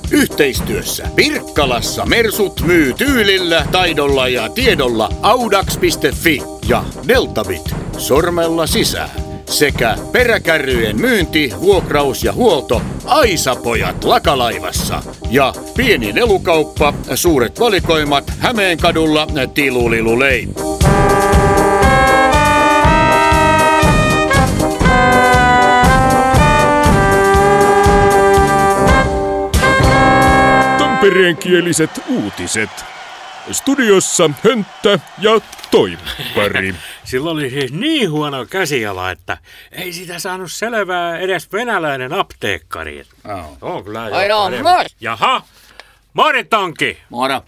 Yhteistyössä Pirkkalassa Mersut myy tyylillä, taidolla ja tiedolla Audax.fi ja Deltabit sormella sisään. Sekä peräkärryjen myynti, vuokraus ja huolto Aisapojat Lakalaivassa. Ja pieni lelukauppa, suuret valikoimat Hämeenkadulla Tilulilulei. Tampereenkieliset uutiset. Studiossa Hönttä ja Toippari. Sillä oli siis niin huono käsiala, että ei sitä saanut selvää edes venäläinen apteekkari. On kyllä Jaha, moritonki. Moro.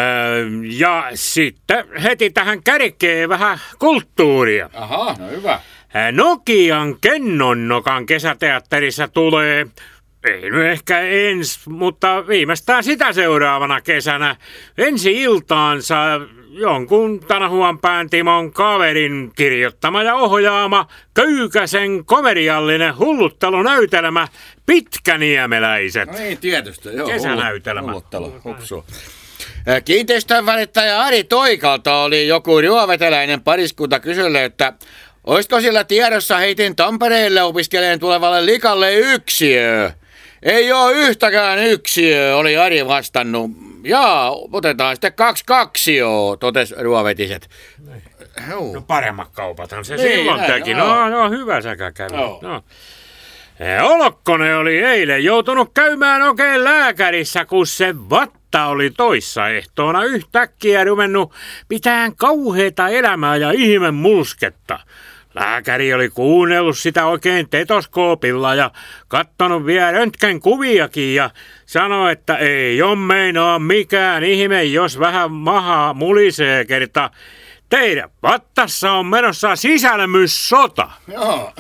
Ja sitten heti tähän kärkeen vähän kulttuuria. Aha, no hyvä. Nokian Kennonnokan kesäteatterissa tulee... Ei nyt ehkä mutta viimeistään sitä seuraavana kesänä ensi-iltaansa jonkun Tanahuanpään Timon kaverin kirjoittama ja ohjaama köykäsen komediallinen hulluttelunäytelmä Pitkäniemeläiset. No niin, tietysti. Joo, kesänäytelmä. Hupsu. Kiinteistön välittäjä Ari Toikalta oli joku ruoveteläinen pariskunta kysylle, että olisiko sillä tiedossa heitin Tampereelle opiskelijan tulevalle likalle yksiö. Ei oo yhtäkään yksiö, oli Ari vastannut. Jaa, otetaan sitten 2 kaksioa, totes ruovetiset. No paremmat kaupathan se niin, silloin teki. No hyvä säkä kävi. No. Olokkonen oli eilen joutunut käymään oikein lääkärissä, kun se vatta oli toissa ehtoona yhtäkkiä ruvennut pitään kauheata elämää ja ihme mulsketta. Lääkäri oli kuunnellut sitä oikein tetoskoopilla ja kattonut vielä röntgenkuviakin ja sanoi, että ei ole meinaa mikään ihme, jos vähän maha mulisee kerta. Teidän vattassa on menossa sisälmyssota. Joo.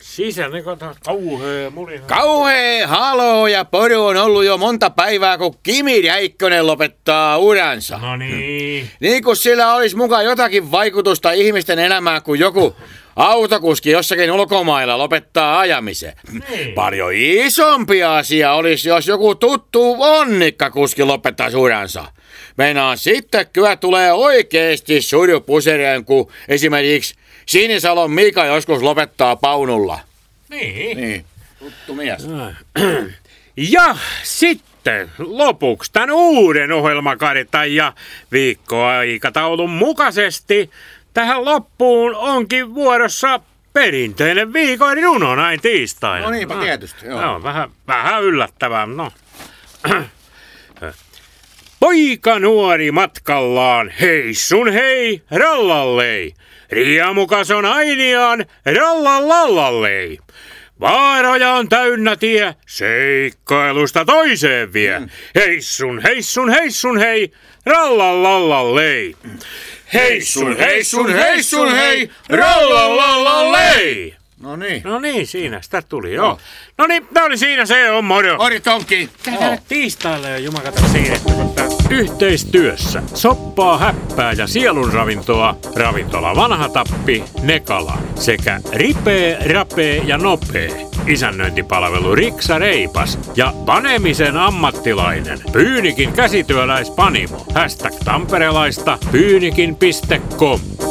Kauhea mulina. Kauhea haloo ja poru on ollut jo monta päivää, kun Kimi Räikkönen lopettaa uransa. No niin. Niin kuin sillä olisi mukaan jotakin vaikutusta ihmisten elämään, kun joku autokuski jossakin ulkomailla lopettaa ajamisen. Niin. Paljon isompi asia olisi, jos joku tuttu onnikkakuski lopettaisi uransa. Meinaan sitten kyllä tulee oikeesti surupuserian, kun esimerkiksi Sinisalon Mika joskus lopettaa Paunulla. Niin, tuttu mies. Ja sitten lopuksi tämän uuden ohjelmakartan ja viikkoaikataulun mukaisesti tähän loppuun onkin vuorossa perinteinen viikon runo näin tiistaina. No niinpä tietysti, joo. No, vähän yllättävää, no. Poika nuori matkallaan, hei sun hei, rallallei. Riemukas on ainiaan, rallalallallei. Vaaroja on täynnä tie, seikkailusta toiseen vie. Hei sun hei, rallalallallei. Hei sun hei, rallalallallei. No niin, siinä sitä tuli, joo. No niin, tää oli siinä, se on moro. Mori tonki. Käydään tiistaille ja jumakata siirrettä. Yhteistyössä soppaa, häppää ja sielunravintoa ravintola Vanha Tappi, Nekala sekä Ripee, Rapee ja Nopee. Isännöintipalvelu Riksa Reipas ja panemisen ammattilainen Pyynikin käsityöläispanimo. #tamperelaista pyynikin.com